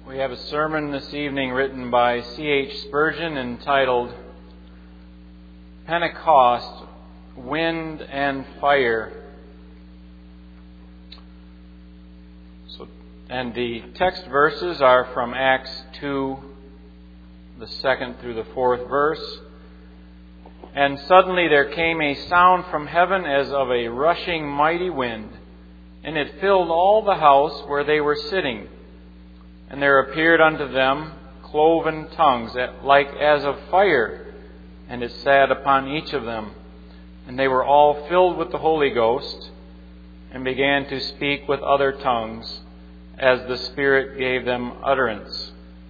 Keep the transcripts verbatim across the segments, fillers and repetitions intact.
We have a sermon this evening written by C H Spurgeon entitled Pentecost, Wind and Fire. So, and the text verses are from Acts two, the second through the fourth verse. And suddenly there came a sound from heaven as of a rushing mighty wind, and it filled all the house where they were sitting. And there appeared unto them cloven tongues, like as of fire, and it sat upon each of them. And they were all filled with the Holy Ghost, and began to speak with other tongues, as the Spirit gave them utterance.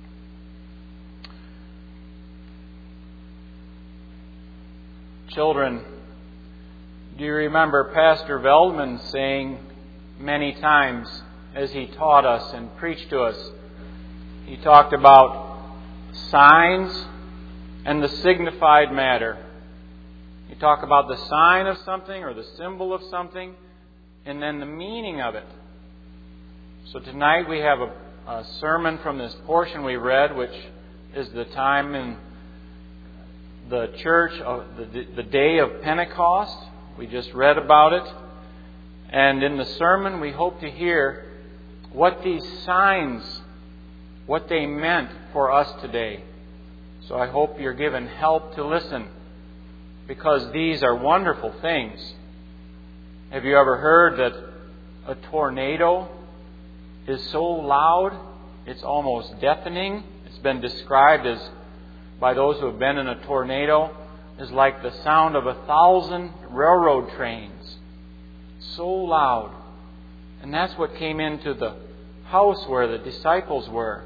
Children, do you remember Pastor Veldman saying many times as he taught us and preached to us, he talked about signs and the signified matter. You talk about the sign of something or the symbol of something, and then the meaning of it. So tonight we have a, a sermon from this portion we read, which is the time in the church of the, the day of Pentecost. We just read about it. And in the sermon we hope to hear what these signs, what they meant for us today. So I hope you're given help to listen, because these are wonderful things. Have you ever heard that a tornado is so loud it's almost deafening? It's been described as, by those who have been in a tornado, as like the sound of a thousand railroad trains. So loud. And that's what came into the house where the disciples were.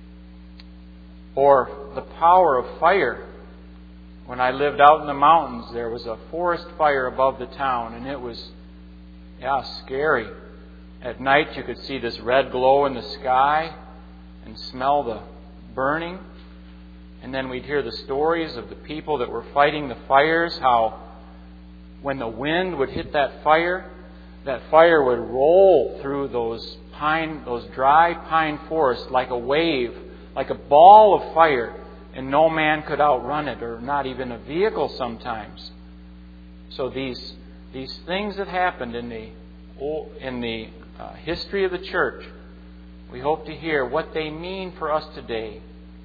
Or the power of fire. When I lived out in the mountains, there was a forest fire above the town, and it was, yeah, scary. At night you could see this red glow in the sky and smell the burning. And then we'd hear the stories of the people that were fighting the fires, how when the wind would hit that fire, that fire would roll through those pine, those dry pine forests like a wave, like a ball of fire, and no man could outrun it, or not even a vehicle sometimes. So these these things that happened in the in the uh, history of the church, we hope to hear what they mean for us today.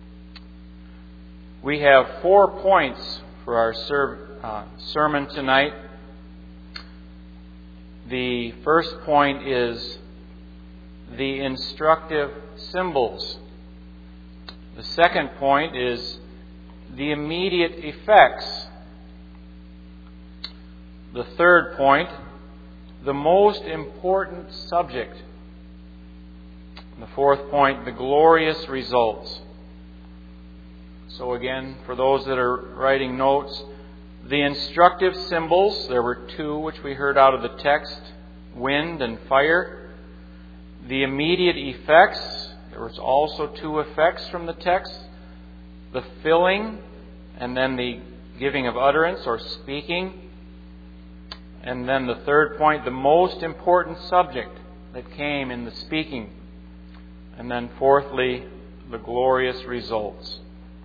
We have four points for our ser- uh, sermon tonight. The first point is the instructive symbols. The second point is the immediate effects. The third point, the most important subject. And the fourth point, the glorious results. So again, for those that are writing notes, the instructive symbols, there were two which we heard out of the text, wind and fire. The immediate effects, there was also two effects from the text, the filling and then the giving of utterance or speaking. And then the third point, the most important subject that came in the speaking. And then fourthly, the glorious results.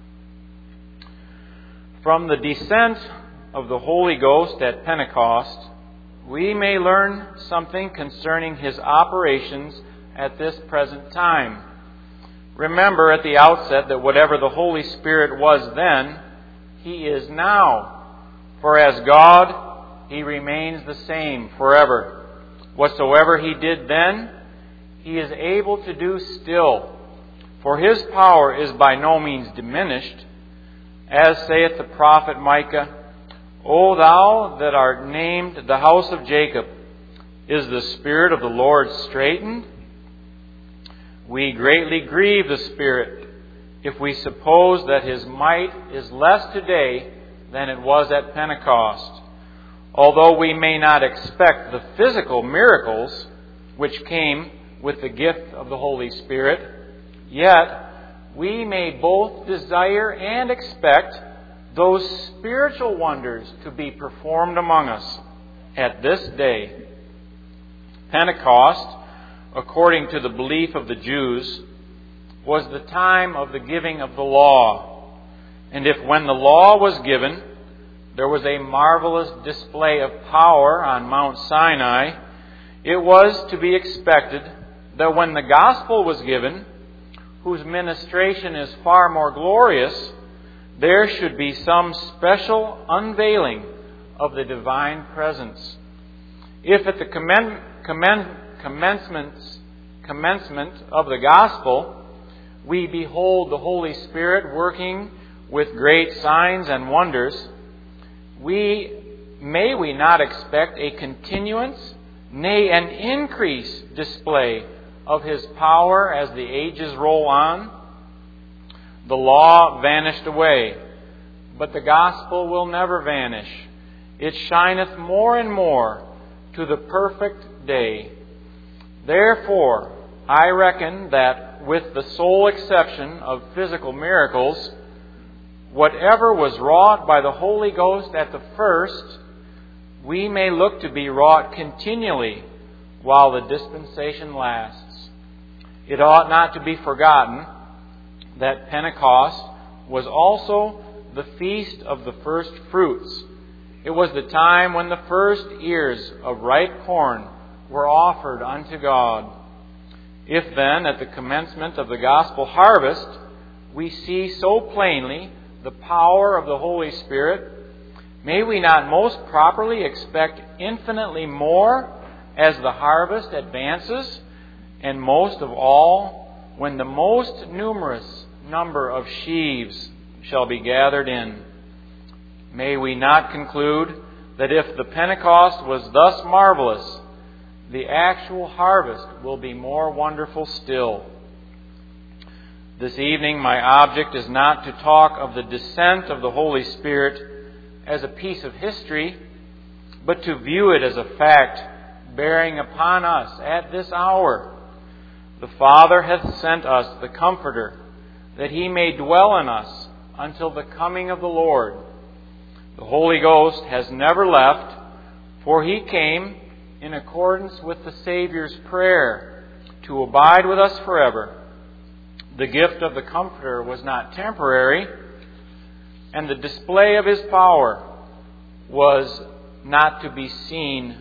From the descent of the Holy Ghost at Pentecost, we may learn something concerning His operations at this present time. Remember at the outset that whatever the Holy Spirit was then, He is now. For as God, He remains the same forever. Whatsoever He did then, He is able to do still. For His power is by no means diminished. As saith the prophet Micah, O thou that art named the house of Jacob, is the Spirit of the Lord straitened? We greatly grieve the Spirit if we suppose that His might is less today than it was at Pentecost. Although we may not expect the physical miracles which came with the gift of the Holy Spirit, yet we may both desire and expect those spiritual wonders to be performed among us at this day. Pentecost, according to the belief of the Jews, was the time of the giving of the law. And if when the law was given, there was a marvelous display of power on Mount Sinai, it was to be expected that when the gospel was given, whose ministration is far more glorious, there should be some special unveiling of the divine presence. If at the commen- commen- commencements, commencement of the gospel, we behold the Holy Spirit working with great signs and wonders, we may we not expect a continuance, nay, an increased display of His power as the ages roll on? The law vanished away, but the gospel will never vanish. It shineth more and more to the perfect day. Therefore, I reckon that with the sole exception of physical miracles, whatever was wrought by the Holy Ghost at the first, we may look to be wrought continually while the dispensation lasts. It ought not to be forgotten that Pentecost was also the feast of the first fruits. It was the time when the first ears of ripe corn were offered unto God. If then, at the commencement of the gospel harvest, we see so plainly the power of the Holy Spirit, may we not most properly expect infinitely more as the harvest advances, and most of all, when the most numerous number of sheaves shall be gathered in? May we not conclude that if the Pentecost was thus marvelous, the actual harvest will be more wonderful still. This evening, my object is not to talk of the descent of the Holy Spirit as a piece of history, but to view it as a fact bearing upon us at this hour. The Father hath sent us the Comforter, that He may dwell in us until the coming of the Lord. The Holy Ghost has never left, for He came in accordance with the Savior's prayer to abide with us forever. The gift of the Comforter was not temporary, and the display of His power was not to be seen,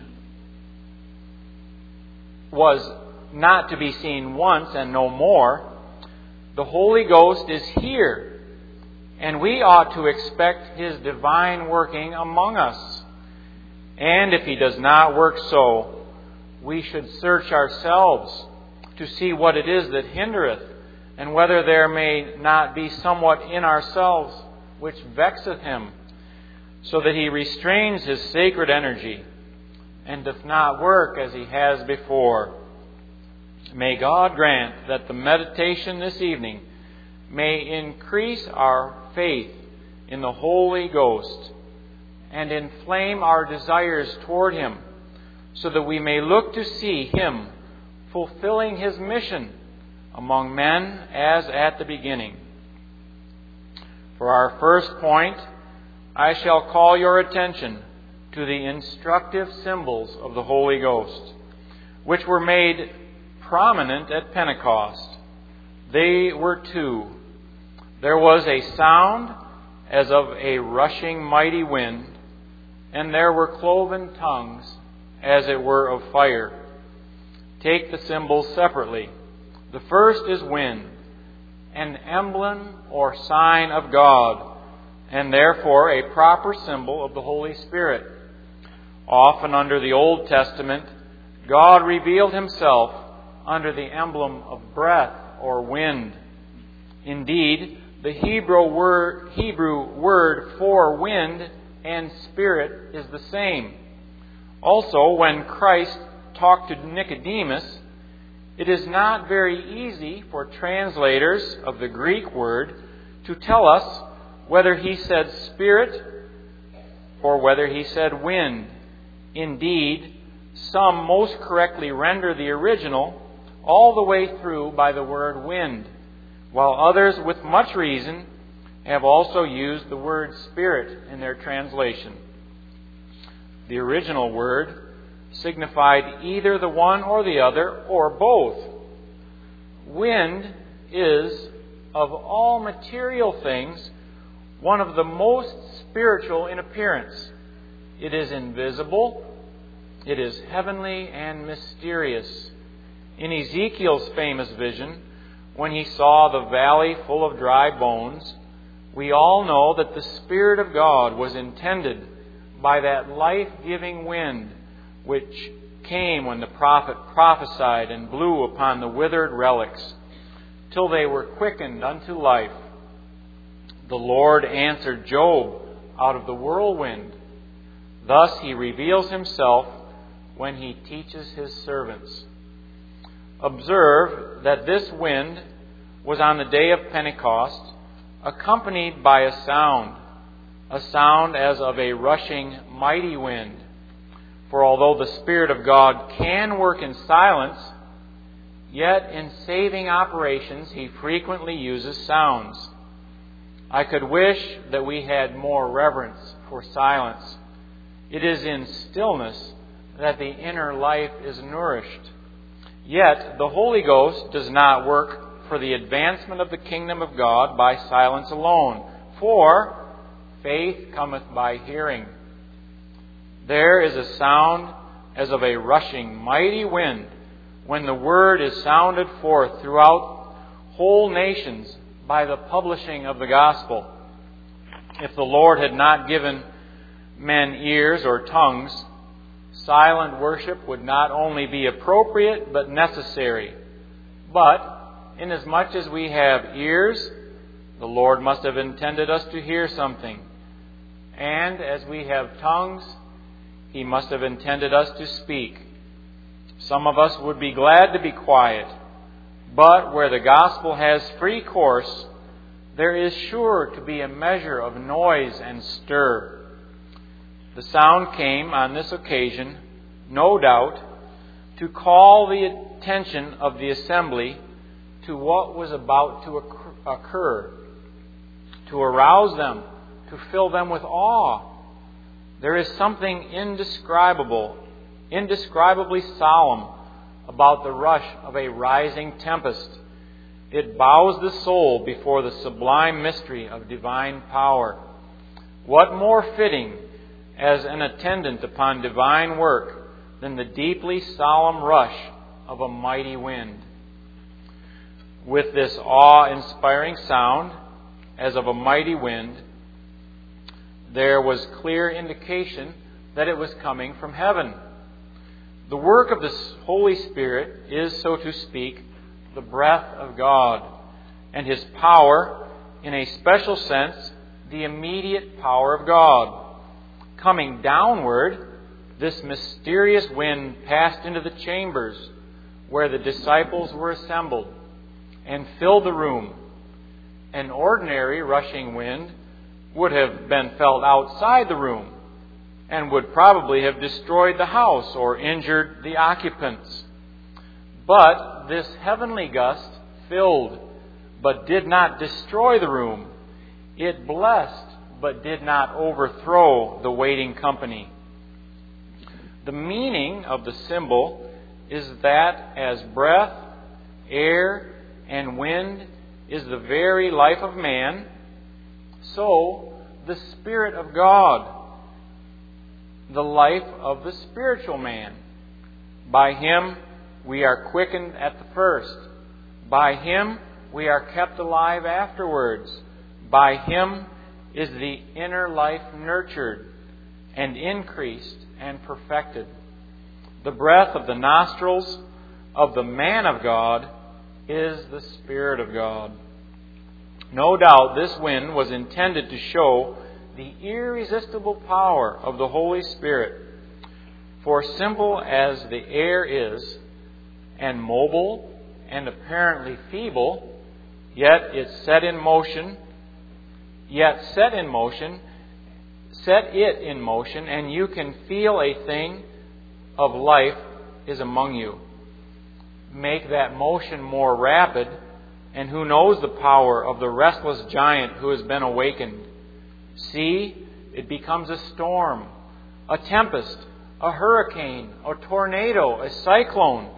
was not to be seen once and no more. The Holy Ghost is here, and we ought to expect His divine working among us. And if He does not work so, we should search ourselves to see what it is that hindereth, and whether there may not be somewhat in ourselves which vexeth Him, so that He restrains His sacred energy, and doth not work as He has before. May God grant that the meditation this evening may increase our faith in the Holy Ghost, and inflame our desires toward Him, so that we may look to see Him fulfilling His mission among men as at the beginning. For our first point, I shall call your attention to the instructive symbols of the Holy Ghost, which were made prominent at Pentecost. They were two. There was a sound as of a rushing mighty wind, and there were cloven tongues as it were of fire. Take the symbols separately. The first is wind, an emblem or sign of God, and therefore a proper symbol of the Holy Spirit. Often under the Old Testament, God revealed Himself under the emblem of breath or wind. Indeed, the Hebrew word, Hebrew word for wind and spirit is the same. Also, when Christ talked to Nicodemus, it is not very easy for translators of the Greek word to tell us whether He said spirit or whether He said wind. Indeed, some most correctly render the original all the way through by the word wind, while others, with much reason, have also used the word spirit in their translation. The original word signified either the one or the other, or both. Wind is, of all material things, one of the most spiritual in appearance. It is invisible, it is heavenly and mysterious. In Ezekiel's famous vision, when he saw the valley full of dry bones, we all know that the Spirit of God was intended by that life-giving wind which came when the prophet prophesied and blew upon the withered relics, till they were quickened unto life. The Lord answered Job out of the whirlwind. Thus he reveals himself when he teaches his servants. Observe that this wind was on the day of Pentecost, accompanied by a sound, a sound as of a rushing mighty wind. For although the Spirit of God can work in silence, yet in saving operations He frequently uses sounds. I could wish that we had more reverence for silence. It is in stillness that the inner life is nourished. Yet the Holy Ghost does not work for the advancement of the kingdom of God by silence alone. For faith cometh by hearing. There is a sound as of a rushing mighty wind when the word is sounded forth throughout whole nations by the publishing of the gospel. If the Lord had not given men ears or tongues, silent worship would not only be appropriate but necessary. But inasmuch as we have ears, the Lord must have intended us to hear something. And as we have tongues, He must have intended us to speak. Some of us would be glad to be quiet, but where the gospel has free course, there is sure to be a measure of noise and stir. The sound came on this occasion, no doubt, to call the attention of the assembly to what was about to occur, to arouse them, to fill them with awe. There is something indescribable, indescribably solemn about the rush of a rising tempest. It bows the soul before the sublime mystery of divine power. What more fitting as an attendant upon divine work than the deeply solemn rush of a mighty wind? With this awe-inspiring sound, as of a mighty wind, there was clear indication that it was coming from heaven. The work of the Holy Spirit is, so to speak, the breath of God, and His power, in a special sense, the immediate power of God. Coming downward, this mysterious wind passed into the chambers where the disciples were assembled and filled the room. An ordinary rushing wind would have been felt outside the room and would probably have destroyed the house or injured the occupants. But this heavenly gust filled but did not destroy the room. It blessed but did not overthrow the waiting company. The meaning of the symbol is that as breath, air, and wind is the very life of man, so the Spirit of God, the life of the spiritual man. By Him we are quickened at the first. By Him we are kept alive afterwards. By Him is the inner life nurtured and increased and perfected. The breath of the nostrils of the man of God is the Spirit of God. No doubt this wind was intended to show the irresistible power of the Holy Spirit. For simple as the air is, and mobile and apparently feeble, yet it's set in motion, yet set in motion, set it in motion, and you can feel a thing of life is among you. Make that motion more rapid, and who knows the power of the restless giant who has been awakened? See, it becomes a storm, a tempest, a hurricane, a tornado, a cyclone.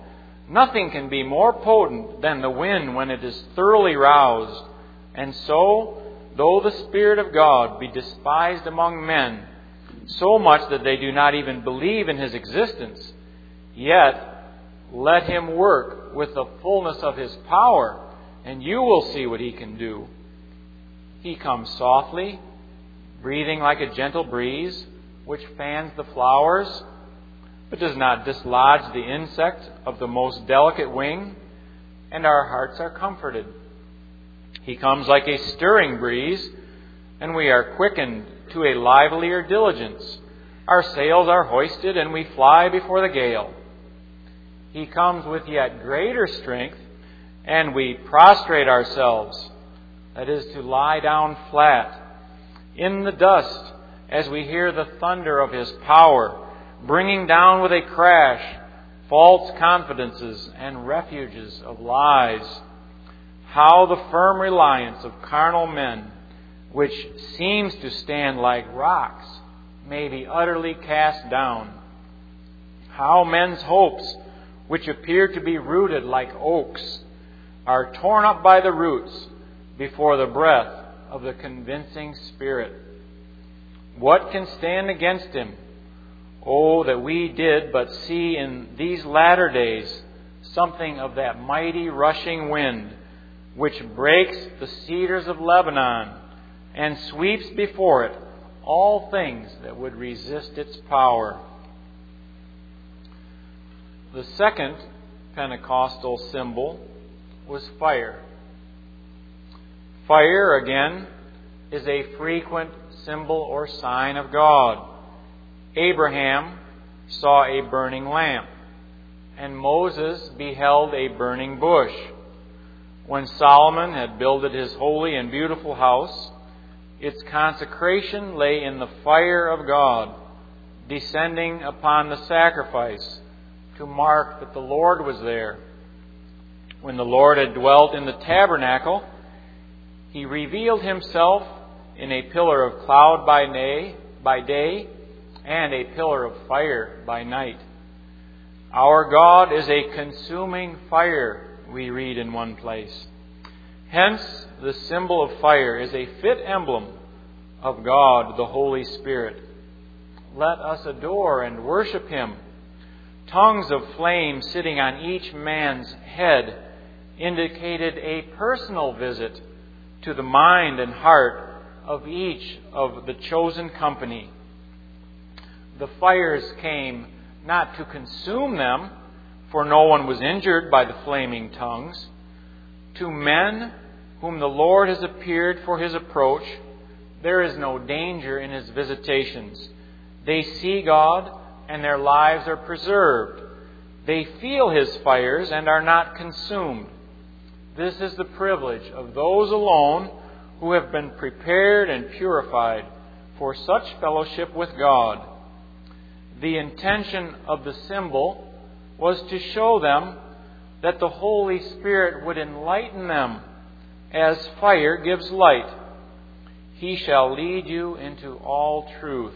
Nothing can be more potent than the wind when it is thoroughly roused. And so, though the Spirit of God be despised among men, so much that they do not even believe in His existence, yet let Him work with the fullness of His power, and you will see what He can do. He comes softly, breathing like a gentle breeze, which fans the flowers, but does not dislodge the insect of the most delicate wing, and our hearts are comforted. He comes like a stirring breeze, and we are quickened to a livelier diligence. Our sails are hoisted, and we fly before the gale. He comes with yet greater strength, and we prostrate ourselves, that is, to lie down flat in the dust as we hear the thunder of His power, bringing down with a crash false confidences and refuges of lies. How the firm reliance of carnal men, which seems to stand like rocks, may be utterly cast down. How men's hopes, which appear to be rooted like oaks, are torn up by the roots before the breath of the convincing Spirit. What can stand against Him? Oh, that we did but see in these latter days something of that mighty rushing wind, which breaks the cedars of Lebanon and sweeps before it all things that would resist its power. The second Pentecostal symbol was fire. Fire, again, is a frequent symbol or sign of God. Abraham saw a burning lamp, and Moses beheld a burning bush. When Solomon had builded his holy and beautiful house, its consecration lay in the fire of God, descending upon the sacrifice to mark that the Lord was there. When the Lord had dwelt in the tabernacle, He revealed Himself in a pillar of cloud by day, by day and a pillar of fire by night. Our God is a consuming fire, we read in one place. Hence, the symbol of fire is a fit emblem of God, the Holy Spirit. Let us adore and worship Him. Tongues of flame sitting on each man's head indicated a personal visit to the mind and heart of each of the chosen company. The fires came not to consume them, for no one was injured by the flaming tongues. To men whom the Lord has appeared for His approach, there is no danger in His visitations. They see God, and their lives are preserved. They feel His fires and are not consumed. This is the privilege of those alone who have been prepared and purified for such fellowship with God. The intention of the symbol was to show them that the Holy Spirit would enlighten them as fire gives light. He shall lead you into all truth.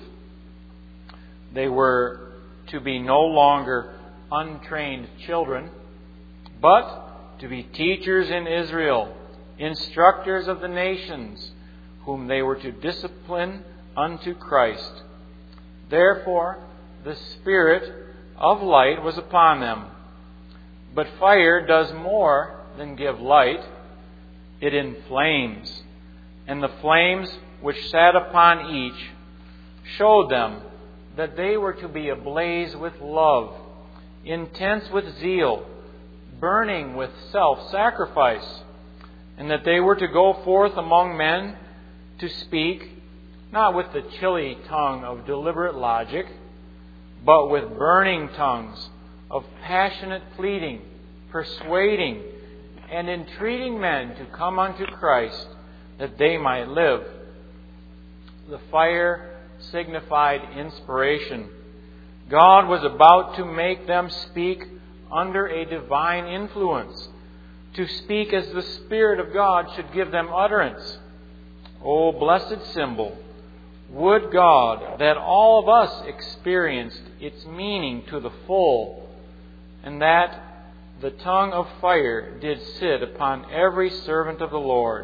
They were to be no longer untrained children, but to be teachers in Israel, instructors of the nations, whom they were to discipline unto Christ. Therefore, the Spirit of light was upon them. But fire does more than give light. It inflames. And the flames which sat upon each showed them that they were to be ablaze with love, intense with zeal, burning with self-sacrifice, and that they were to go forth among men to speak, not with the chilly tongue of deliberate logic, but with burning tongues of passionate pleading, persuading, and entreating men to come unto Christ, that they might live. The fire signified inspiration. God was about to make them speak under a divine influence, to speak as the Spirit of God should give them utterance. O blessed symbol! Would God that all of us experienced its meaning to the full, and that the tongue of fire did sit upon every servant of the Lord.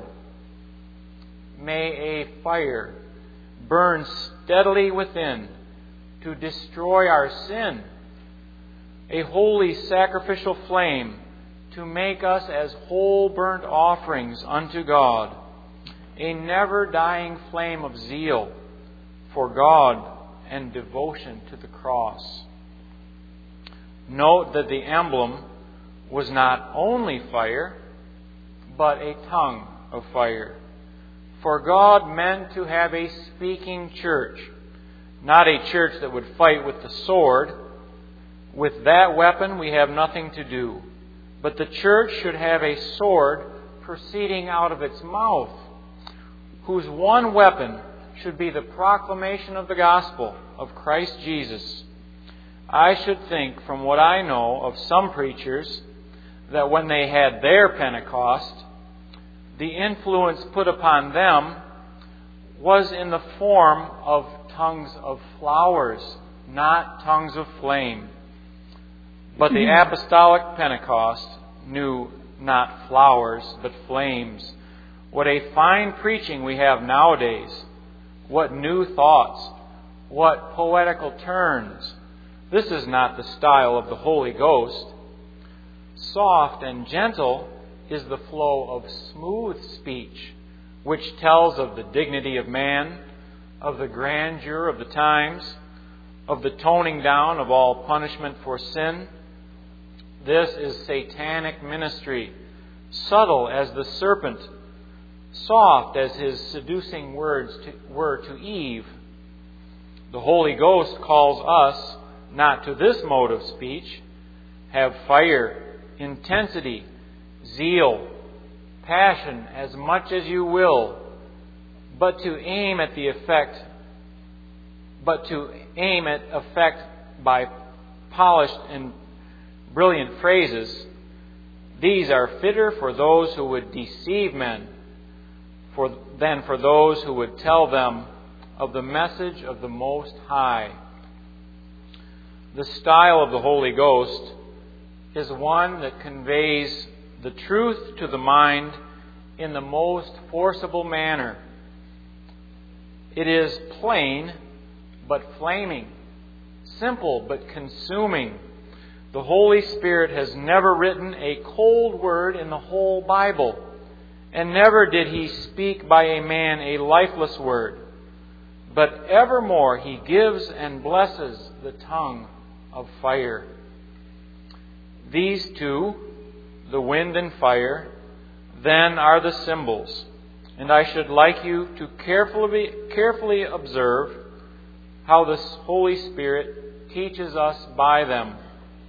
May a fire burn steadily within to destroy our sin, a holy sacrificial flame to make us as whole burnt offerings unto God, a never-dying flame of zeal for God and devotion to the cross. Note that the emblem was not only fire, but a tongue of fire. For God meant to have a speaking church, not a church that would fight with the sword. With that weapon we have nothing to do. But the church should have a sword proceeding out of its mouth, whose one weapon should be the proclamation of the gospel of Christ Jesus. I should think, from what I know of some preachers, that when they had their Pentecost, the influence put upon them was in the form of tongues of flowers, not tongues of flame. But the apostolic Pentecost knew not flowers, but flames. What a fine preaching we have nowadays. What new thoughts. What poetical turns. This is not the style of the Holy Ghost. Soft and gentle is the flow of smooth speech, which tells of the dignity of man, of the grandeur of the times, of the toning down of all punishment for sin. This is satanic ministry, subtle as the serpent, soft as his seducing words to, were to Eve. The Holy Ghost calls us not to this mode of speech. Have fire, intensity, zeal, passion as much as you will, but to aim at the effect, but to aim at effect by polished and brilliant phrases. These are fitter for those who would deceive men for, than for those who would tell them of the message of the Most High. The style of the Holy Ghost is one that conveys the truth to the mind in the most forcible manner. It is plain but flaming, simple but consuming. The Holy Spirit has never written a cold word in the whole Bible, and never did He speak by a man a lifeless word. But evermore He gives and blesses the tongue of fire. These two, the wind and fire, then are the symbols, and I should like you to carefully, carefully observe how the Holy Spirit teaches us by them.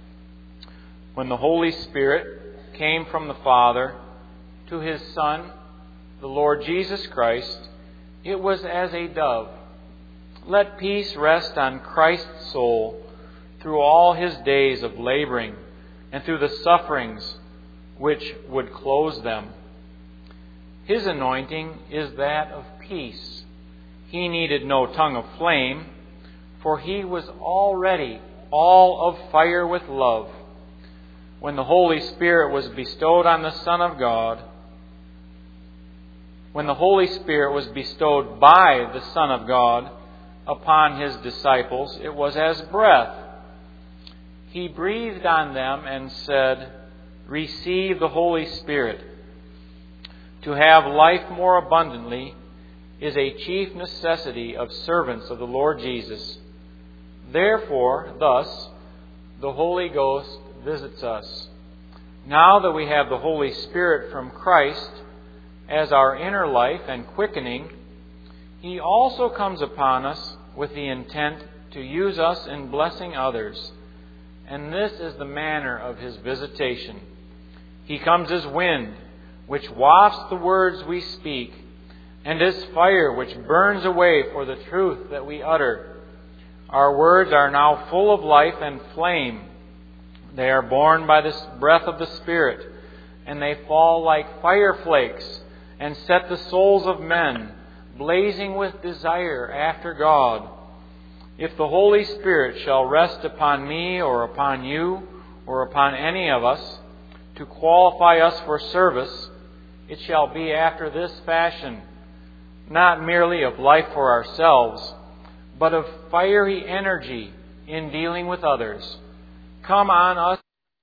When the Holy Spirit came from the Father to His Son, the Lord Jesus Christ, it was as a dove. Let peace rest on Christ's soul through all His days of laboring and through the sufferings which would close them. His anointing is that of peace. He needed no tongue of flame, for He was already all of fire with love. When the Holy Spirit was bestowed on the Son of God, when the Holy Spirit was bestowed by the Son of God upon His disciples, it was as breath. He breathed on them and said, "Receive the Holy Spirit." To have life more abundantly is a chief necessity of servants of the Lord Jesus. Therefore, thus, the Holy Ghost visits us. Now that we have the Holy Spirit from Christ as our inner life and quickening, He also comes upon us with the intent to use us in blessing others. And this is the manner of His visitation. He comes as wind, which wafts the words we speak, and as fire, which burns away for the truth that we utter. Our words are now full of life and flame. They are born by the breath of the Spirit, and they fall like fire flakes and set the souls of men blazing with desire after God. If the Holy Spirit shall rest upon me or upon you or upon any of us, to qualify us for service, it shall be after this fashion, not merely of life for ourselves, but of fiery energy in dealing with others. Come on us.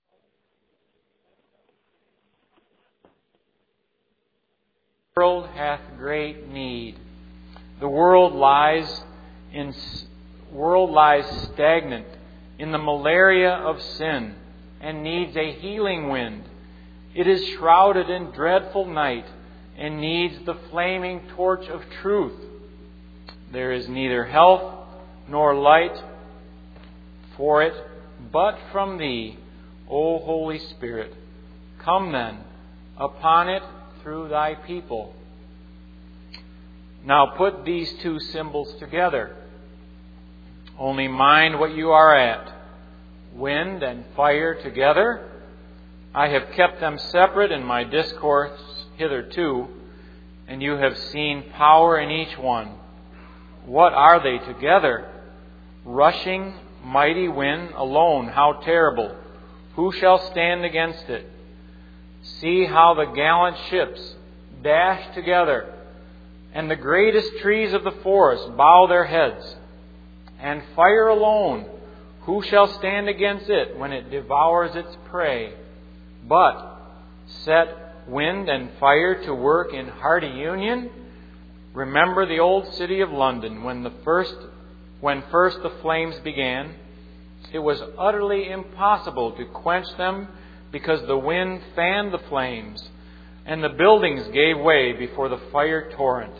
The world hath great need. The world lies in world lies stagnant in the malaria of sin and needs a healing wind. It is shrouded in dreadful night and needs the flaming torch of truth. There is neither health nor light for it but from Thee, O Holy Spirit. Come then upon it through Thy people. Now put these two symbols together. Only mind what you are at. Wind and fire together. I have kept them separate in my discourse hitherto, and you have seen power in each one. What are they together? Rushing, mighty wind alone, how terrible! Who shall stand against it? See how the gallant ships dash together, and the greatest trees of the forest bow their heads. And fire alone, who shall stand against it when it devours its prey? But set wind and fire to work in hearty union. Remember the old city of London, when the first, when first the flames began. It was utterly impossible to quench them because the wind fanned the flames, and the buildings gave way before the fire torrent.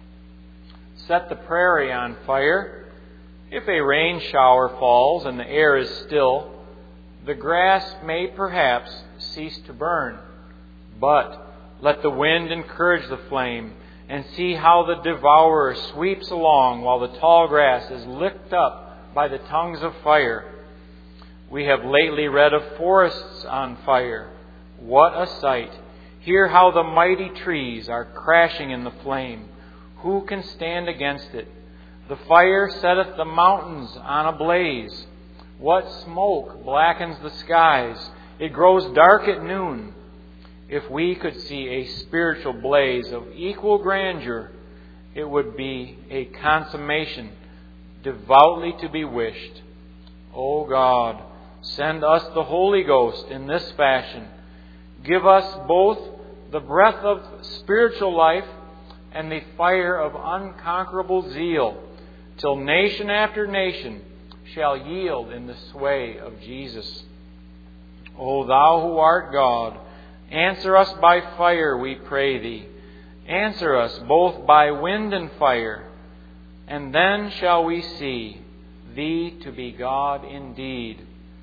Set the prairie on fire. If a rain shower falls and the air is still, the grass may perhaps cease to burn. But let the wind encourage the flame, and see how the devourer sweeps along while the tall grass is licked up by the tongues of fire. We have lately read of forests on fire. What a sight! Hear how the mighty trees are crashing in the flame. Who can stand against it? The fire setteth the mountains on a blaze. What smoke blackens the skies! It grows dark at noon. If we could see a spiritual blaze of equal grandeur, it would be a consummation devoutly to be wished. O God, send us the Holy Ghost in this fashion. Give us both the breath of spiritual life and the fire of unconquerable zeal, till nation after nation shall yield in the sway of Jesus. O Thou who art God, answer us by fire, we pray Thee. Answer us both by wind and fire, and then shall we see Thee to be God indeed.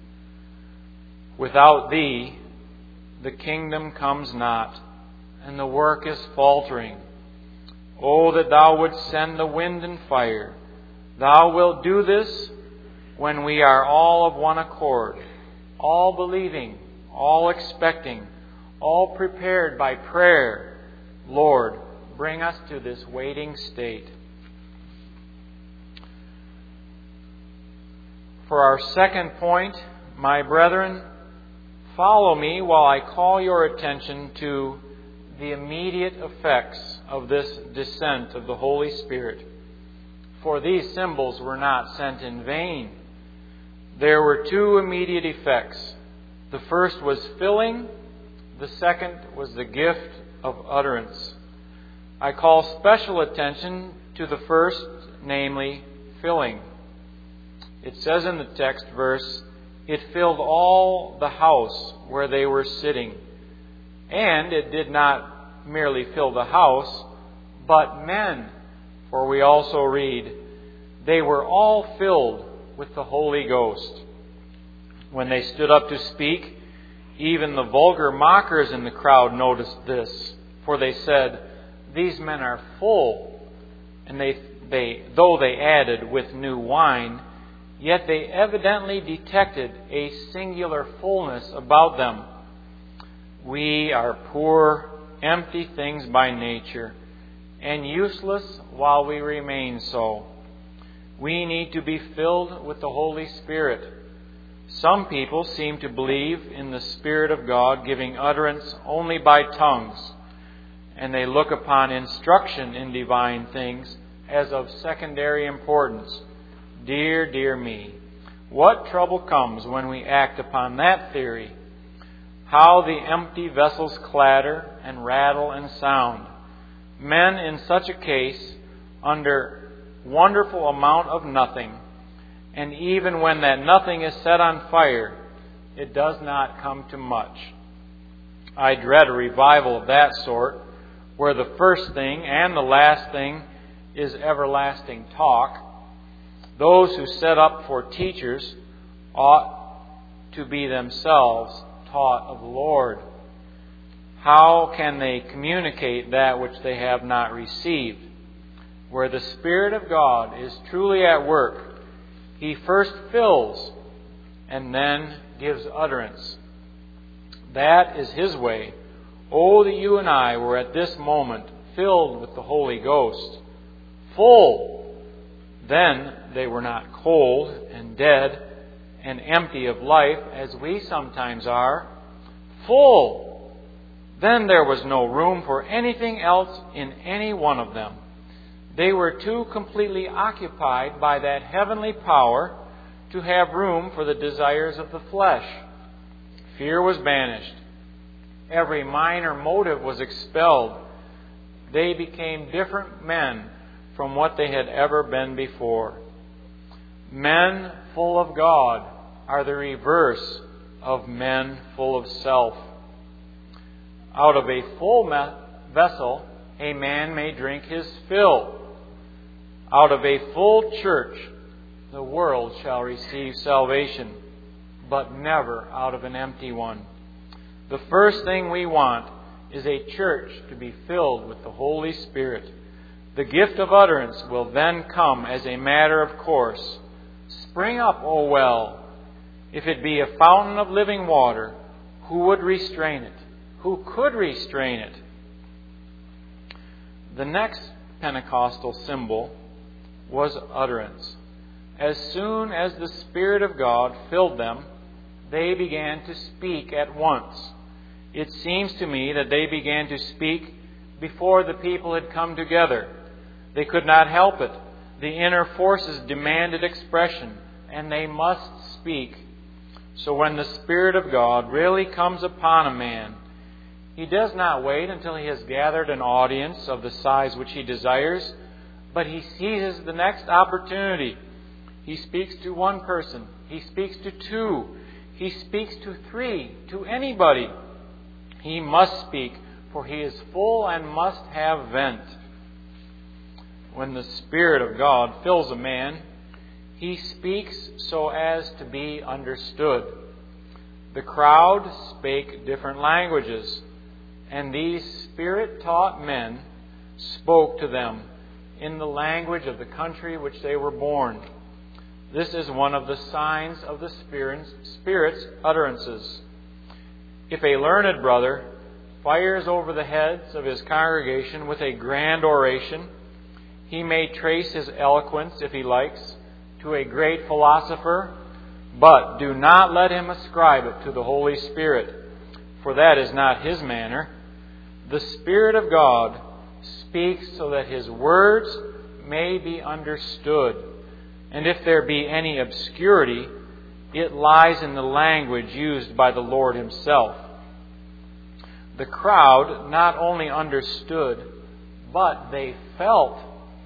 Without Thee, the kingdom comes not, and the work is faltering. O that Thou wouldst send the wind and fire. Thou wilt do this when we are all of one accord, all believing, all expecting, all prepared by prayer. Lord, bring us to this waiting state. For our second point, my brethren, follow me while I call your attention to the immediate effects of this descent of the Holy Spirit. For these symbols were not sent in vain. There were two immediate effects. The first was filling. The second was the gift of utterance. I call special attention to the first, namely, filling. It says in the text verse, it filled all the house where they were sitting. And it did not merely fill the house, but men. For we also read, they were all filled with the Holy Ghost. When they stood up to speak, even the vulgar mockers in the crowd noticed this, for they said, these men are full. And they, they, though they added with new wine, yet they evidently detected a singular fullness about them. We are poor, empty things by nature, and useless while we remain so. We need to be filled with the Holy Spirit. Some people seem to believe in the Spirit of God giving utterance only by tongues, and they look upon instruction in divine things as of secondary importance. Dear, dear me, what trouble comes when we act upon that theory? How the empty vessels clatter and rattle and sound. Men in such a case, under wonderful amount of nothing, and even when that nothing is set on fire, it does not come to much. I dread a revival of that sort, where the first thing and the last thing is everlasting talk. Those who set up for teachers ought to be themselves taught of the Lord. How can they communicate that which they have not received? Where the Spirit of God is truly at work, He first fills and then gives utterance. That is His way. Oh, that you and I were at this moment filled with the Holy Ghost. Full. Then they were not cold and dead and empty of life as we sometimes are. Full. Then there was no room for anything else in any one of them. They were too completely occupied by that heavenly power to have room for the desires of the flesh. Fear was banished. Every minor motive was expelled. They became different men from what they had ever been before. Men full of God are the reverse of men full of self. Out of a full vessel, a man may drink his fill. Out of a full church, the world shall receive salvation, but never out of an empty one. The first thing we want is a church to be filled with the Holy Spirit. The gift of utterance will then come as a matter of course. Spring up, O well. If it be a fountain of living water, who would restrain it? Who could restrain it? The next Pentecostal symbol was utterance. As soon as the Spirit of God filled them, they began to speak at once. It seems to me that they began to speak before the people had come together. They could not help it. The inner forces demanded expression, and they must speak. So when the Spirit of God really comes upon a man, He does not wait until he has gathered an audience of the size which he desires, but he seizes the next opportunity. He speaks to one person. He speaks to two. He speaks to three, to anybody. He must speak, for he is full and must have vent. When the Spirit of God fills a man, he speaks so as to be understood. The crowd spake different languages, and these Spirit-taught men spoke to them in the language of the country which they were born. This is one of the signs of the Spirit's utterances. If a learned brother fires over the heads of his congregation with a grand oration, he may trace his eloquence, if he likes, to a great philosopher, but do not let him ascribe it to the Holy Spirit, for that is not his manner. The Spirit of God speaks so that His words may be understood. And if there be any obscurity, it lies in the language used by the Lord Himself. The crowd not only understood, but they felt.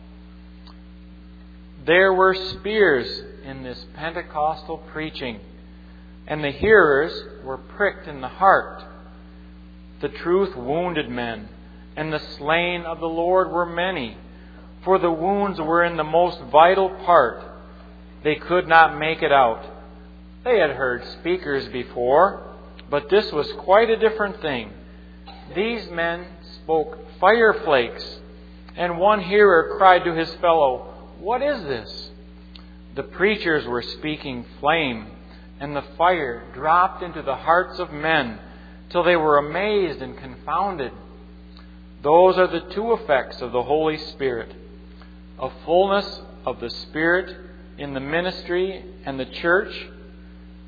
There were spears in this Pentecostal preaching, and the hearers were pricked in the heart. The truth wounded men, and the slain of the Lord were many, for the wounds were in the most vital part. They could not make it out. They had heard speakers before, but this was quite a different thing. These men spoke fire flakes, and one hearer cried to his fellow, "What is this?" The preachers were speaking flame, and the fire dropped into the hearts of men till they were amazed and confounded. Those are the two effects of the Holy Spirit: a fullness of the Spirit in the ministry and the church,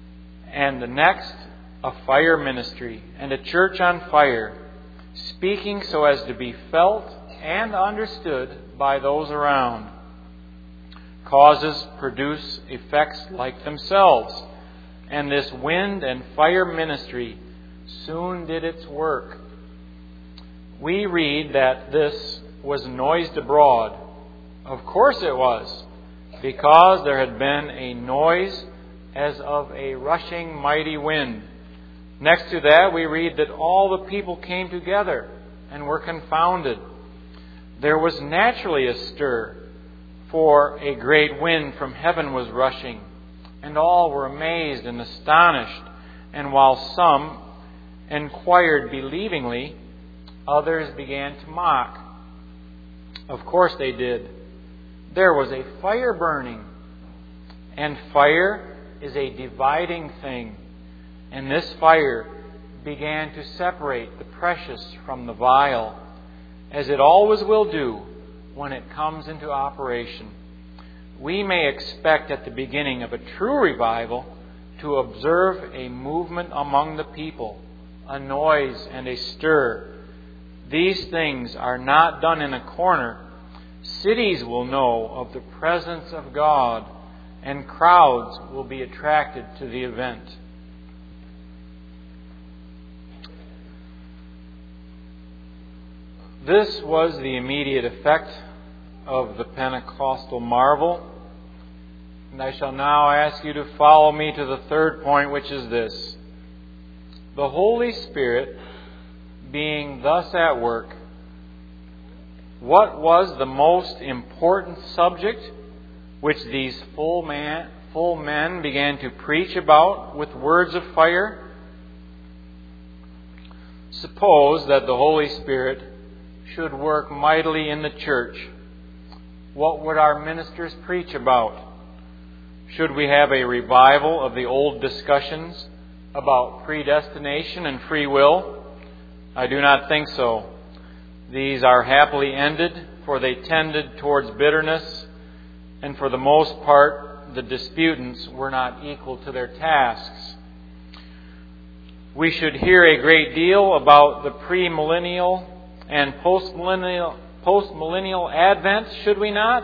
and the next a fire ministry and a church on fire, speaking so as to be felt and understood by those around. Causes produce effects like themselves, and this wind and fire ministry soon did its work. We read that this was noised abroad. Of course it was, because there had been a noise as of a rushing mighty wind. Next to that, we read that all the people came together and were confounded. There was naturally a stir, for a great wind from heaven was rushing, and all were amazed and astonished. And while some inquired believingly, others began to mock. Of course they did. There was a fire burning, and fire is a dividing thing. And this fire began to separate the precious from the vile, as it always will do when it comes into operation. We may expect at the beginning of a true revival to observe a movement among the people, a noise and a stir. These things are not done in a corner. Cities will know of the presence of God, and crowds will be attracted to the event. This was the immediate effect of the Pentecostal marvel. And I shall now ask you to follow me to the third point, which is this. The Holy Spirit being thus at work, what was the most important subject which these full, man, full men began to preach about with words of fire? Suppose that the Holy Spirit should work mightily in the church. What would our ministers preach about? Should we have a revival of the old discussions about predestination and free will? I do not think so. These are happily ended, for they tended towards bitterness, and for the most part, the disputants were not equal to their tasks. We should hear a great deal about the premillennial and postmillennial, postmillennial advent, should we not?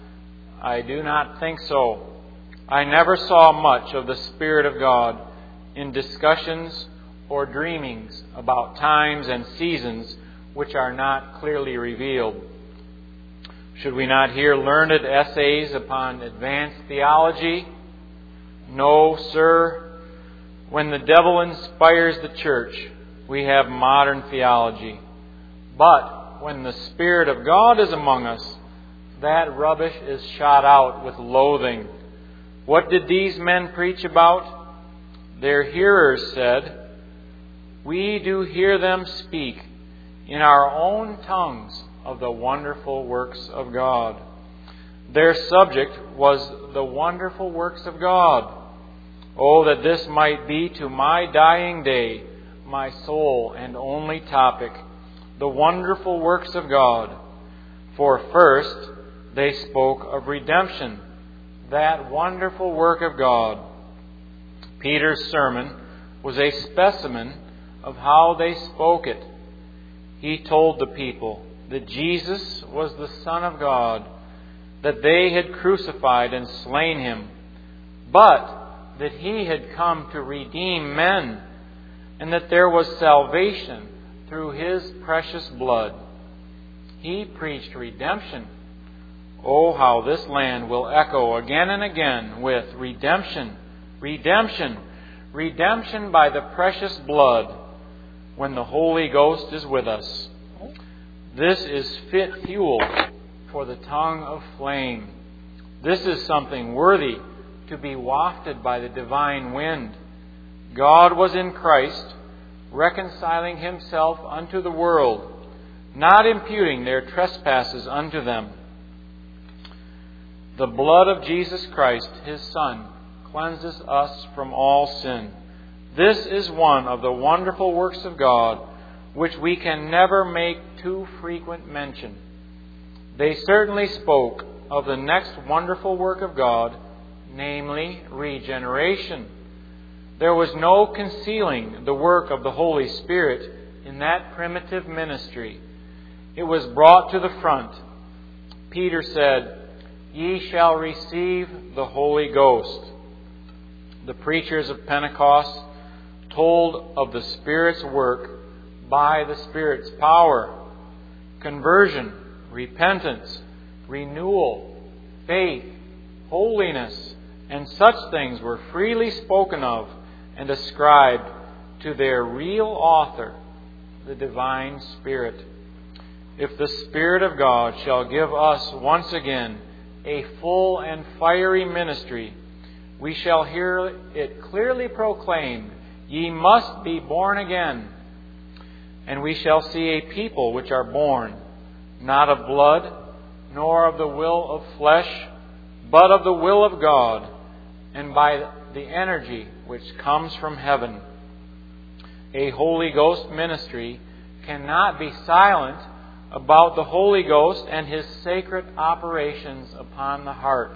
I do not think so. I never saw much of the Spirit of God in discussions or dreamings about times and seasons which are not clearly revealed. Should we not hear learned essays upon advanced theology? No, sir. When the devil inspires the church, we have modern theology. But when the Spirit of God is among us, that rubbish is shot out with loathing. What did these men preach about? Their hearers said, "We do hear them speak in our own tongues of the wonderful works of God." Their subject was the wonderful works of God. Oh, that this might be to my dying day my sole and only topic, the wonderful works of God. For first, they spoke of redemption, that wonderful work of God. Peter's sermon was a specimen of how they spoke it. He told the people that Jesus was the Son of God, that they had crucified and slain Him, but that He had come to redeem men, and that there was salvation through His precious blood. He preached redemption. Oh, how this land will echo again and again with redemption, redemption, redemption by the precious blood when the Holy Ghost is with us. This is fit fuel for the tongue of flame. This is something worthy to be wafted by the divine wind. God was in Christ, reconciling Himself unto the world, not imputing their trespasses unto them. The blood of Jesus Christ, His Son, cleanses us from all sin. This is one of the wonderful works of God, which we can never make too frequent mention. They certainly spoke of the next wonderful work of God, namely regeneration. There was no concealing the work of the Holy Spirit in that primitive ministry. It was brought to the front. Peter said, "Ye shall receive the Holy Ghost." The preachers of Pentecost told of the Spirit's work by the Spirit's power. Conversion, repentance, renewal, faith, holiness, and such things were freely spoken of and ascribed to their real author, the divine Spirit. If the Spirit of God shall give us once again a full and fiery ministry, we shall hear it clearly proclaimed, "Ye must be born again." And we shall see a people which are born, not of blood, nor of the will of flesh, but of the will of God, and by the energy which comes from heaven. A Holy Ghost ministry cannot be silent about the Holy Ghost and His sacred operations upon the heart.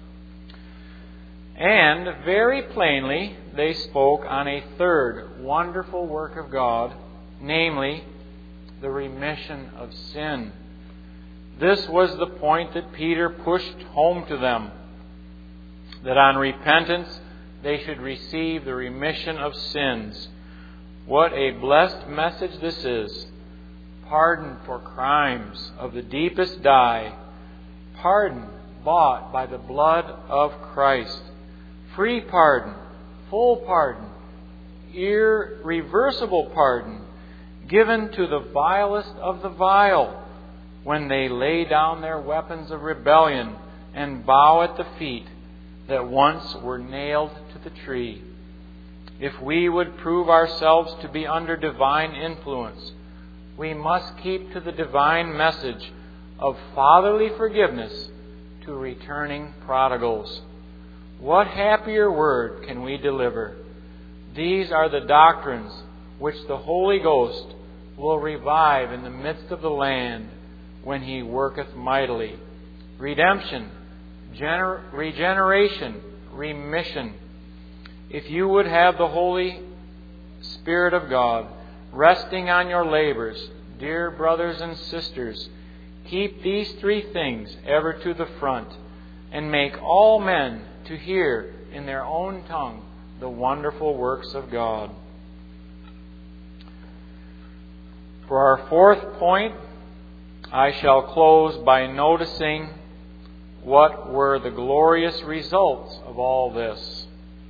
And very plainly they spoke on a third wonderful work of God, namely, the remission of sin. This was the point that Peter pushed home to them, that on repentance they should receive the remission of sins. What a blessed message this is. Pardon for crimes of the deepest dye. Pardon bought by the blood of Christ. Free pardon, full pardon, irreversible pardon, given to the vilest of the vile when they lay down their weapons of rebellion and bow at the feet that once were nailed to the tree. If we would prove ourselves to be under divine influence, we must keep to the divine message of fatherly forgiveness to returning prodigals. What happier word can we deliver? These are the doctrines which the Holy Ghost will revive in the midst of the land when He worketh mightily. Redemption, gener- regeneration, remission. If you would have the Holy Spirit of God resting on your labors, dear brothers and sisters, keep these three things ever to the front, and make all men to hear in their own tongue the wonderful works of God. For our fourth point, I shall close by noticing what were the glorious results of all this.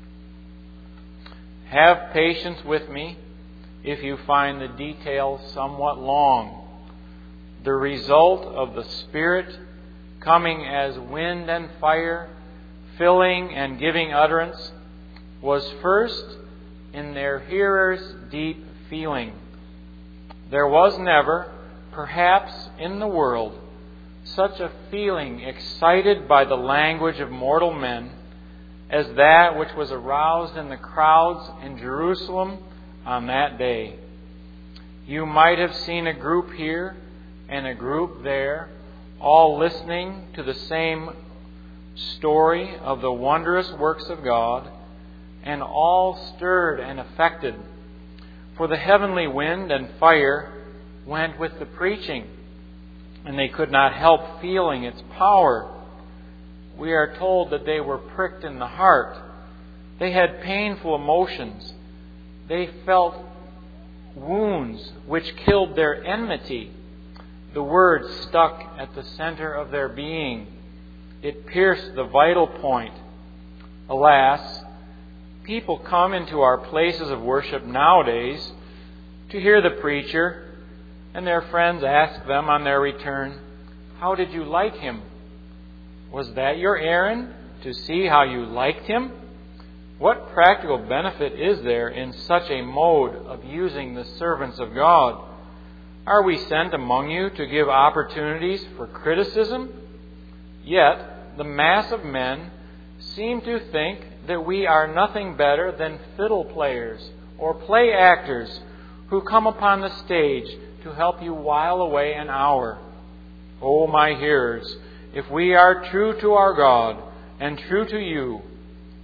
Have patience with me if you find the details somewhat long. The result of the Spirit coming as wind and fire, filling and giving utterance, was first in their hearers' deep feeling. There was never, perhaps in the world, such a feeling excited by the language of mortal men as that which was aroused in the crowds in Jerusalem on that day. You might have seen a group here and a group there, all listening to the same story of the wondrous works of God, and all stirred and affected. For the heavenly wind and fire went with the preaching, and they could not help feeling its power. We are told that they were pricked in the heart. They had painful emotions. They felt wounds which killed their enmity. The word stuck at the center of their being. It pierced the vital point. Alas, people come into our places of worship nowadays to hear the preacher, and their friends ask them on their return, "How did you like him? Was that your errand, to see how you liked him?" What practical benefit is there in such a mode of using the servants of God? Are we sent among you to give opportunities for criticism? Yet the mass of men seem to think that we are nothing better than fiddle players or play actors who come upon the stage to help you while away an hour. Oh, my hearers, if we are true to our God and true to you,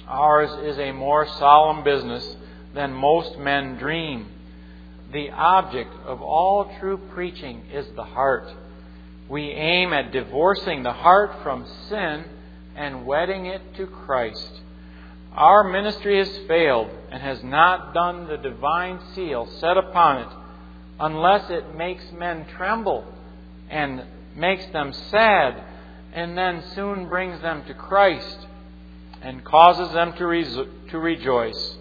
Ours is a more solemn business than most men dream. The object of all true preaching is the heart. We aim at divorcing the heart from sin and wedding it to Christ. Our ministry has failed and has not done the divine seal set upon it unless it makes men tremble and makes them sad and then soon brings them to Christ and causes them to, re- to rejoice.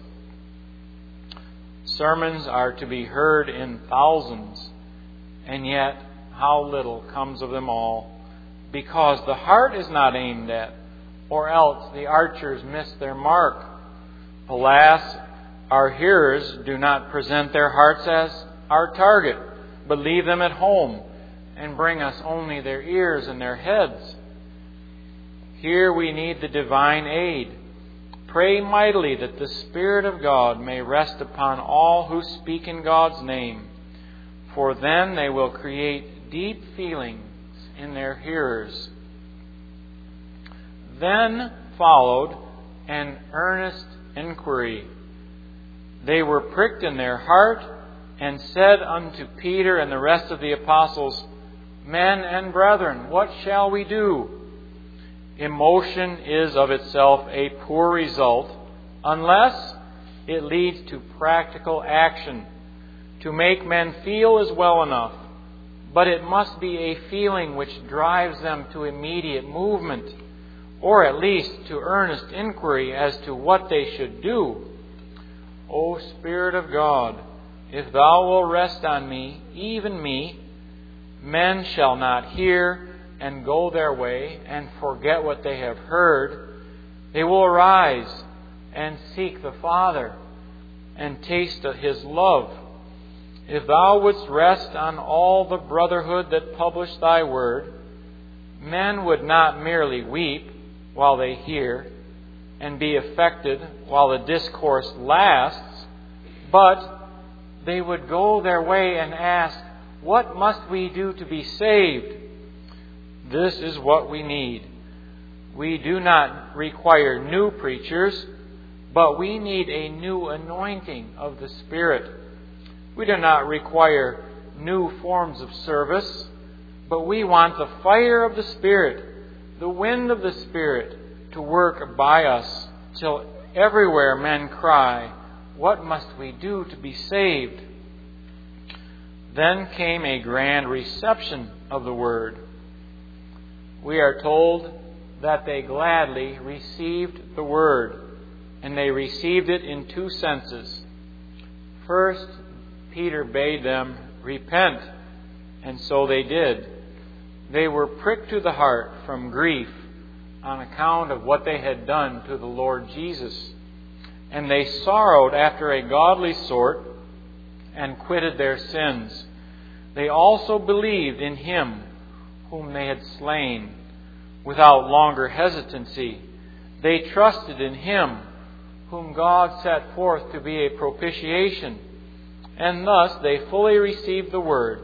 Sermons are to be heard in thousands, and yet how little comes of them all, because the heart is not aimed at, or else the archers miss their mark. Alas, our hearers do not present their hearts as our target, but leave them at home and bring us only their ears and their heads. Here we need the divine aid. Pray mightily that the Spirit of God may rest upon all who speak in God's name, for then they will create deep feelings in their hearers. Then followed an earnest inquiry. They were pricked in their heart and said unto Peter and the rest of the apostles, Men and brethren, what shall we do? Emotion is of itself a poor result unless it leads to practical action. To make men feel is well enough, but it must be a feeling which drives them to immediate movement, or at least to earnest inquiry as to what they should do. O Spirit of God, if Thou wilt rest on me, even me, men shall not hear and go their way and forget what they have heard. They will arise and seek the Father and taste of His love. If Thou wouldst rest on all the brotherhood that publish Thy word, men would not merely weep while they hear and be affected while the discourse lasts, but they would go their way and ask, What must we do to be saved? This is what we need. We do not require new preachers, but we need a new anointing of the Spirit. We do not require new forms of service, but we want the fire of the Spirit, the wind of the Spirit, to work by us till everywhere men cry, What must we do to be saved? Then came a grand reception of the Word. We are told that they gladly received the Word, and they received it in two senses. First, Peter bade them repent, and so they did. They were pricked to the heart from grief on account of what they had done to the Lord Jesus, and they sorrowed after a godly sort and quitted their sins. They also believed in Him whom they had slain without longer hesitancy. They trusted in Him whom God set forth to be a propitiation, and thus they fully received the Word.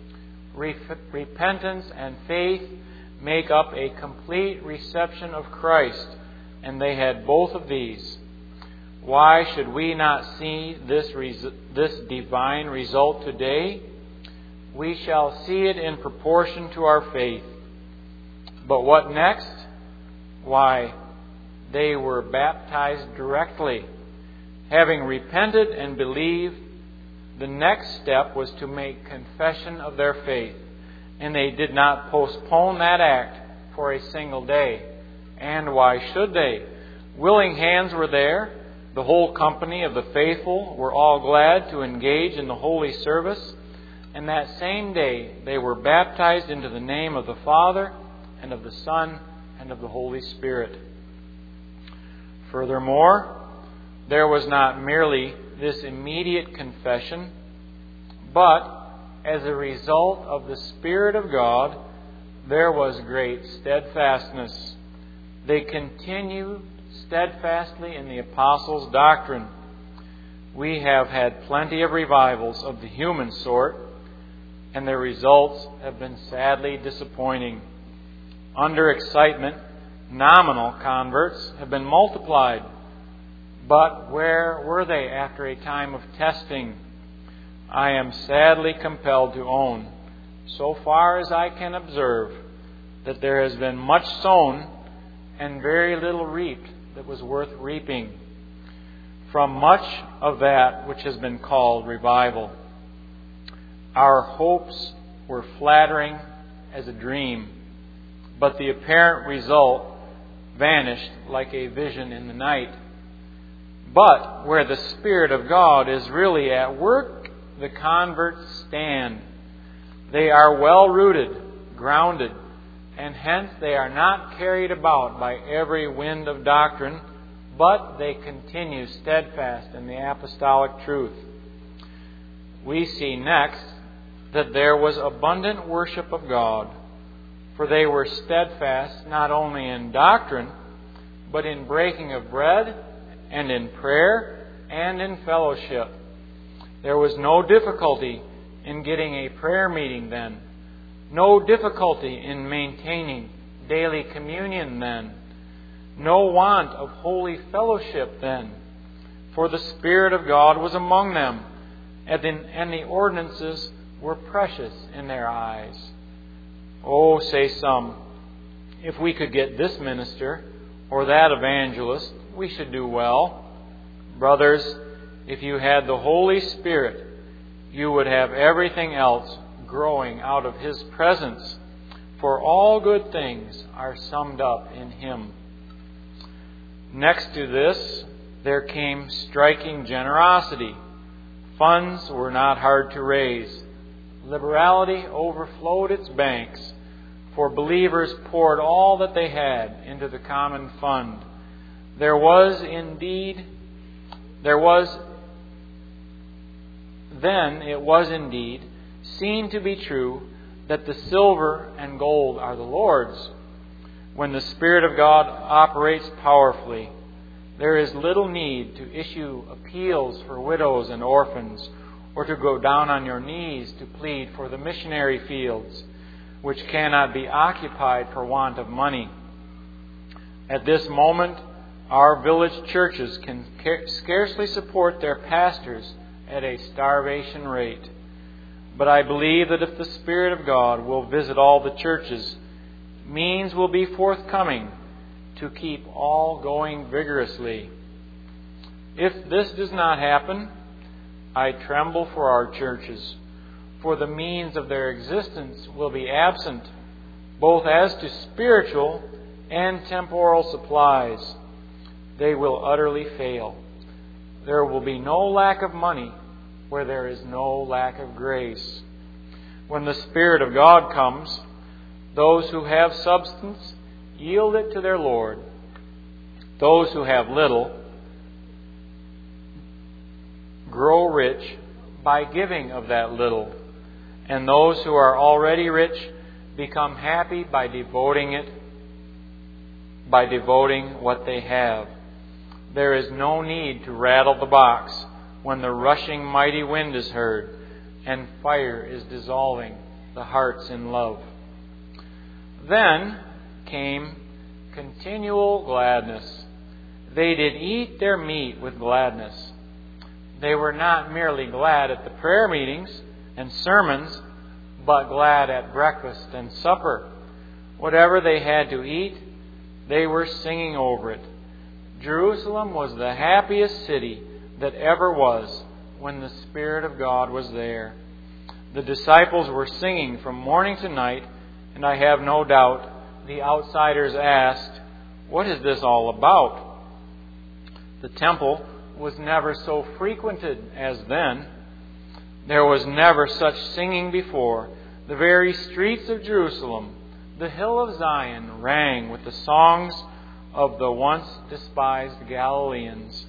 Repentance and faith make up a complete reception of Christ, and they had both of these. Why should we not see this, res- this divine result today? We shall see it in proportion to our faith. But what next? Why, they were baptized directly. Having repented and believed, the next step was to make confession of their faith. And they did not postpone that act for a single day. And why should they? Willing hands were there. The whole company of the faithful were all glad to engage in the holy service. And that same day they were baptized into the name of the Father and of the Son and of the Holy Spirit. Furthermore, there was not merely this immediate confession, but as a result of the Spirit of God, there was great steadfastness. They continued steadfastly in the apostles' doctrine. We have had plenty of revivals of the human sort, and their results have been sadly disappointing. Under excitement, nominal converts have been multiplied, But where were they after a time of testing? I am sadly compelled to own, so far as I can observe, that there has been much sown and very little reaped that was worth reaping from much of that which has been called revival. Our hopes were flattering as a dream, but the apparent result vanished like a vision in the night. But where the Spirit of God is really at work, the converts stand. They are well rooted, grounded, and hence they are not carried about by every wind of doctrine, but they continue steadfast in the apostolic truth. We see next that there was abundant worship of God, for they were steadfast not only in doctrine, but in breaking of bread, and in prayer, and in fellowship. There was no difficulty in getting a prayer meeting then, no difficulty in maintaining daily communion then, no want of holy fellowship then, for the Spirit of God was among them, and the ordinances were precious in their eyes. Oh, say some, if we could get this minister or that evangelist, we should do well. Brothers, if you had the Holy Spirit, you would have everything else growing out of His presence, for all good things are summed up in Him. Next to this, there came striking generosity. Funds were not hard to raise. Liberality overflowed its banks, for believers poured all that they had into the common fund. There was indeed, there was, then it was indeed seen to be true that the silver and gold are the Lord's. When the Spirit of God operates powerfully, there is little need to issue appeals for widows and orphans, or to go down on your knees to plead for the missionary fields, which cannot be occupied for want of money. At this moment, our village churches can scarcely support their pastors at a starvation rate. But I believe that if the Spirit of God will visit all the churches, means will be forthcoming to keep all going vigorously. If this does not happen, I tremble for our churches, for the means of their existence will be absent, both as to spiritual and temporal supplies. They will utterly fail. There will be no lack of money where there is no lack of grace. When the Spirit of God comes, those who have substance yield it to their Lord. Those who have little grow rich by giving of that little, and those who are already rich become happy by devoting it, by devoting what they have. There is no need to rattle the box when the rushing mighty wind is heard and fire is dissolving the hearts in love. Then came continual gladness. They did eat their meat with gladness. They were not merely glad at the prayer meetings and sermons, but glad at breakfast and supper. Whatever they had to eat, they were singing over it. Jerusalem was the happiest city that ever was when the Spirit of God was there. The disciples were singing from morning to night, and I have no doubt the outsiders asked, "What is this all about?" The temple was never so frequented as then. There was never such singing before. The very streets of Jerusalem, the hill of Zion, rang with the songs of the once despised Galileans.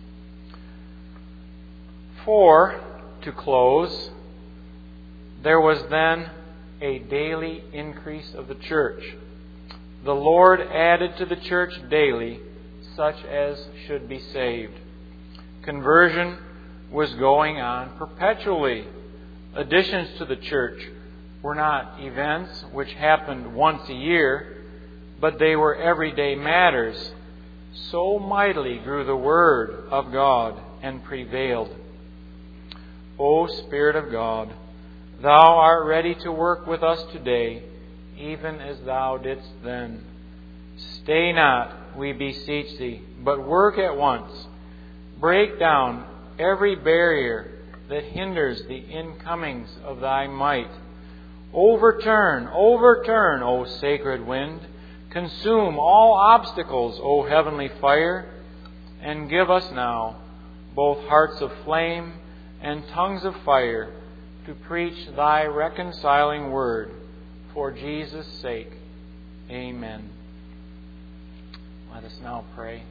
For, to close, there was then a daily increase of the church. The Lord added to the church daily such as should be saved. Conversion was going on perpetually. Additions to the church were not events which happened once a year, but they were everyday matters. so mightily grew the Word of God and prevailed. O Spirit of God, Thou art ready to work with us today, even as Thou didst then. Stay not, we beseech Thee, but work at once. Break down every barrier that hinders the incomings of Thy might. Overturn, overturn, O sacred wind. Consume all obstacles, O heavenly fire. And give us now both hearts of flame and tongues of fire to preach Thy reconciling word. For Jesus' sake. Amen. Let us now pray.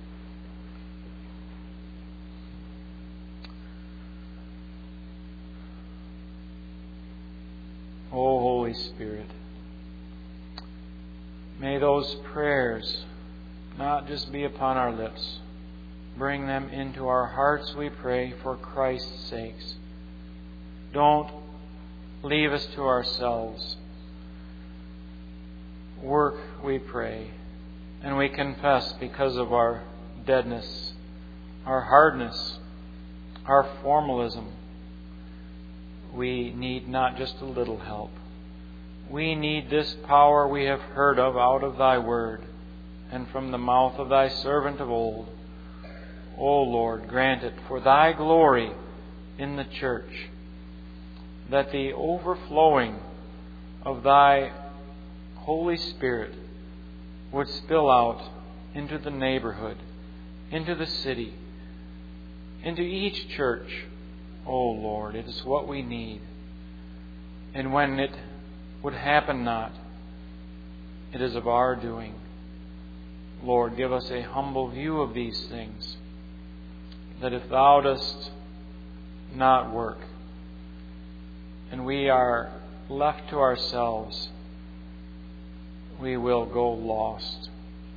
O Holy Spirit, may those prayers not just be upon our lips. Bring them into our hearts, we pray, for Christ's sakes. Don't leave us to ourselves. Work, we pray, and we confess because of our deadness, our hardness, our formalism. We need not just a little help. We need this power we have heard of out of Thy Word and from the mouth of Thy servant of old. O Lord, grant it for Thy glory in the church, that the overflowing of Thy Holy Spirit would spill out into the neighborhood, into the city, into each church. O Lord, it is what we need. And when it would happen not, it is of our doing. Lord, give us a humble view of these things, that if Thou dost not work, and we are left to ourselves, we will go lost.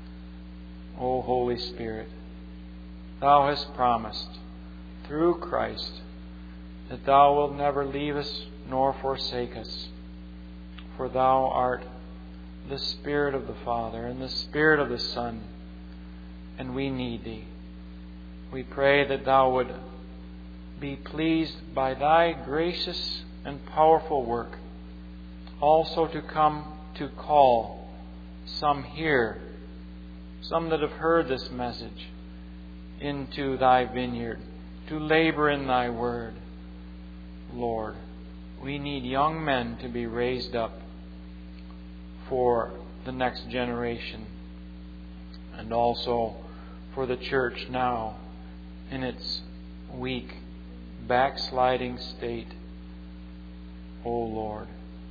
O Holy Spirit, Thou hast promised through Christ that Thou wilt never leave us nor forsake us. For Thou art the Spirit of the Father and the Spirit of the Son, and we need Thee. We pray that Thou would be pleased by Thy gracious and powerful work also to come to call some here, some that have heard this message, into Thy vineyard, to labor in Thy Word. Lord, we need young men to be raised up for the next generation, and also for the church now in its weak, backsliding state. O Lord,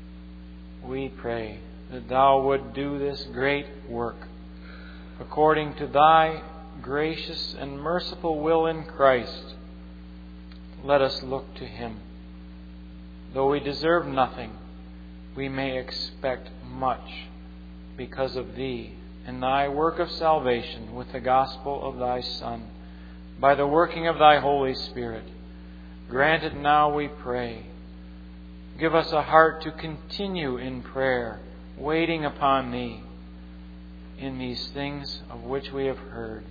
we pray that Thou would do this great work according to Thy gracious and merciful will in Christ. Let us look to Him. Though we deserve nothing, we may expect much because of Thee and Thy work of salvation with the gospel of Thy Son, by the working of Thy Holy Spirit. Grant it now, we pray. Give us a heart to continue in prayer, waiting upon Thee in these things of which we have heard.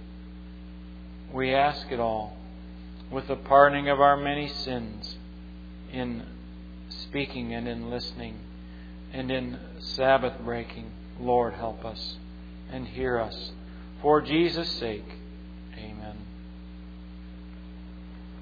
We ask it all with the pardoning of our many sins in speaking and in listening and in Sabbath breaking. Lord, help us and hear us. For Jesus' sake.